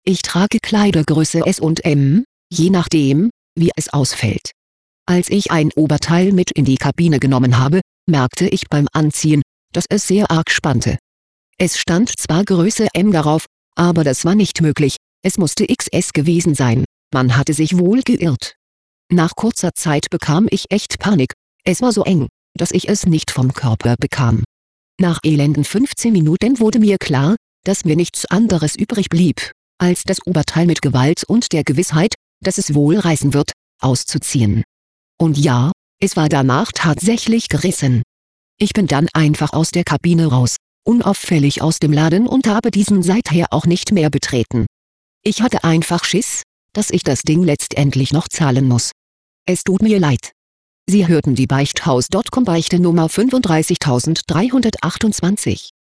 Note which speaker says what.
Speaker 1: Ich trage Kleidergröße S und M, je nachdem, wie es ausfällt. Als ich ein Oberteil mit in die Kabine genommen habe, merkte ich beim Anziehen, dass es sehr arg spannte. Es stand zwar Größe M darauf, aber das war nicht möglich, es musste XS gewesen sein, man hatte sich wohl geirrt. Nach kurzer Zeit bekam ich echt Panik, es war so eng, dass ich es nicht vom Körper bekam. Nach elenden 15 Minuten wurde mir klar, dass mir nichts anderes übrig blieb, als das Oberteil mit Gewalt und der Gewissheit, dass es wohl reißen wird, auszuziehen. Und ja, es war danach tatsächlich gerissen. Ich bin dann einfach aus der Kabine raus, unauffällig aus dem Laden und habe diesen seither auch nicht mehr betreten. Ich hatte einfach Schiss, dass ich das Ding letztendlich noch zahlen muss. Es tut mir leid. Sie hörten die Beichthaus.com Beichte Nummer 35328.